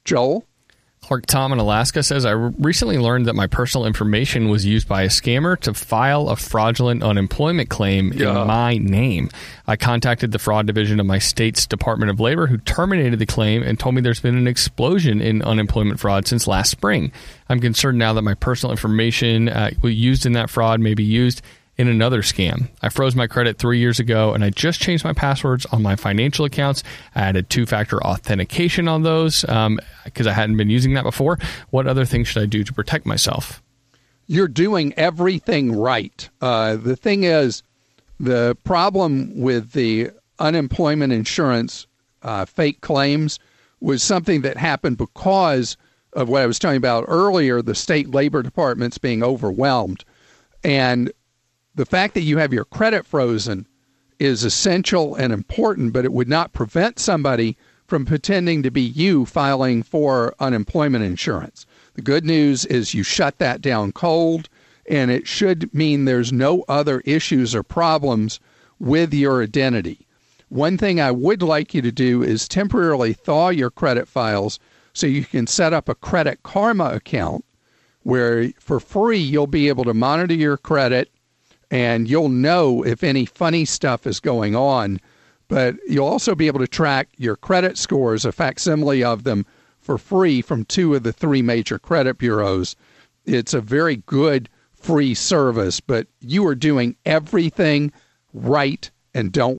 Joel? Clark Tom in Alaska says, I recently learned that my personal information was used by a scammer to file a fraudulent unemployment claim in my name. I contacted the fraud division of my state's Department of Labor, who terminated the claim and told me there's been an explosion in unemployment fraud since last spring. I'm concerned now that my personal information used in that fraud may be used in another scam. I froze my credit 3 years ago, and I just changed my passwords on my financial accounts. I added two-factor authentication on those because I hadn't been using that before. What other things should I do to protect myself? You're doing everything right. The thing is, the problem with the unemployment insurance fake claims was something that happened because of what I was talking about earlier, the state labor departments being overwhelmed. And the fact that you have your credit frozen is essential and important, but it would not prevent somebody from pretending to be you filing for unemployment insurance. The good news is you shut that down cold, and it should mean there's no other issues or problems with your identity. One thing I would like you to do is temporarily thaw your credit files so you can set up a Credit Karma account where for free you'll be able to monitor your credit, and you'll know if any funny stuff is going on, but you'll also be able to track your credit scores, a facsimile of them, for free from 2 of the 3 major credit bureaus. It's a very good free service, but you are doing everything right, and don't